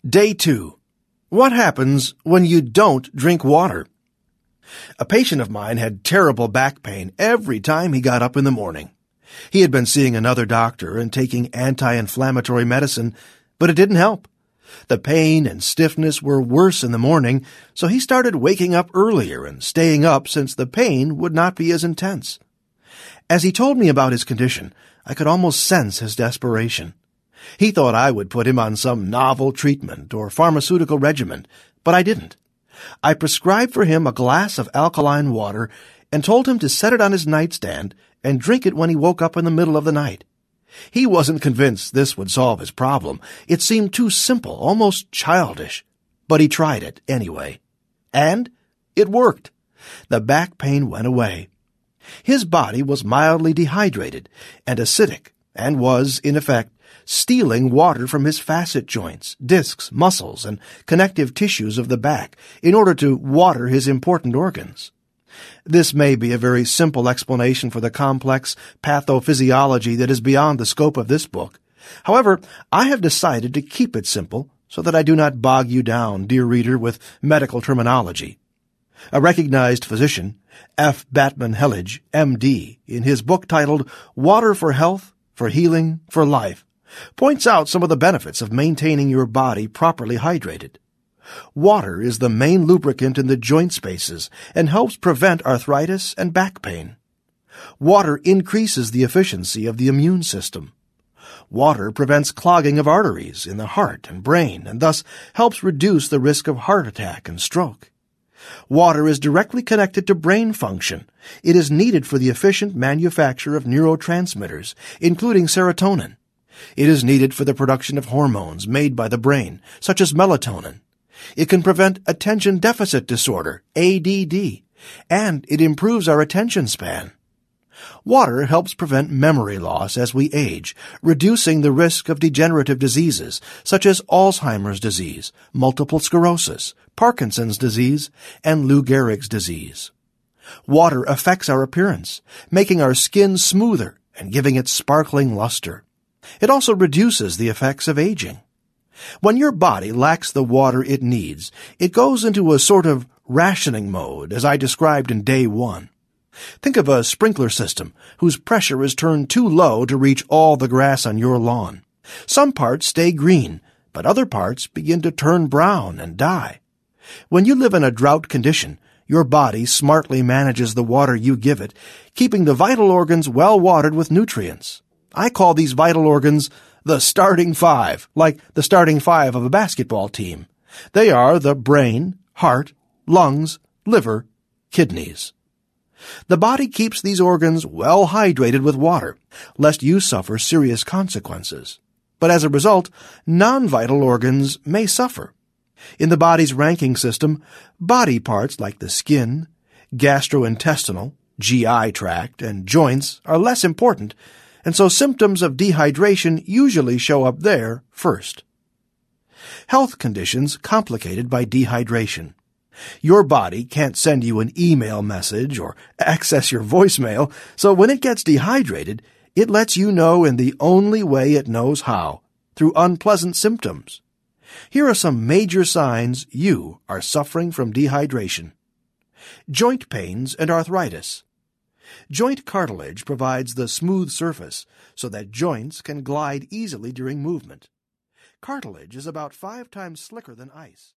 Day 2. What happens when you don't drink water? A patient of mine had terrible back pain every time he got up in the morning. He had been seeing another doctor and taking anti-inflammatory medicine, but it didn't help. The pain and stiffness were worse in the morning, so he started waking up earlier and staying up since the pain would not be as intense. As he told me about his condition, I could almost sense his desperation. He thought I would put him on some novel treatment or pharmaceutical regimen, but I didn't. I prescribed for him a glass of alkaline water and told him to set it on his nightstand and drink it when he woke up in the middle of the night. He wasn't convinced this would solve his problem. It seemed too simple, almost childish. But he tried it anyway. And it worked. The back pain went away. His body was mildly dehydrated and acidic and was, in effect, stealing water from his facet joints, discs, muscles, and connective tissues of the back in order to water his important organs. This may be a very simple explanation for the complex pathophysiology that is beyond the scope of this book. However, I have decided to keep it simple so that I do not bog you down, dear reader, with medical terminology. A recognized physician, F. Batman Hellige, M.D., in his book titled Water for Health, for Healing, for Life, points out some of the benefits of maintaining your body properly hydrated. Water is the main lubricant in the joint spaces and helps prevent arthritis and back pain. Water increases the efficiency of the immune system. Water prevents clogging of arteries in the heart and brain and thus helps reduce the risk of heart attack and stroke. Water is directly connected to brain function. It is needed for the efficient manufacture of neurotransmitters, including serotonin. It is needed for the production of hormones made by the brain, such as melatonin. It can prevent attention deficit disorder, ADD, and it improves our attention span. Water helps prevent memory loss as we age, reducing the risk of degenerative diseases such as Alzheimer's disease, multiple sclerosis, Parkinson's disease, and Lou Gehrig's disease. Water affects our appearance, making our skin smoother and giving it sparkling luster. It also reduces the effects of aging. When your body lacks the water it needs, it goes into a sort of rationing mode, as I described in Day 1. Think of a sprinkler system whose pressure is turned too low to reach all the grass on your lawn. Some parts stay green, but other parts begin to turn brown and die. When you live in a drought condition, your body smartly manages the water you give it, keeping the vital organs well watered with nutrients. I call these vital organs the starting five, like the starting five of a basketball team. They are the brain, heart, lungs, liver, kidneys. The body keeps these organs well hydrated with water, lest you suffer serious consequences. But as a result, non-vital organs may suffer. In the body's ranking system, body parts like the skin, gastrointestinal, GI tract, and joints are less important, and so symptoms of dehydration usually show up there first. Health conditions complicated by dehydration. Your body can't send you an email message or access your voicemail, so when it gets dehydrated, it lets you know in the only way it knows how, through unpleasant symptoms. Here are some major signs you are suffering from dehydration. Joint pains and arthritis. Joint cartilage provides the smooth surface so that joints can glide easily during movement. Cartilage is about 5 times slicker than ice.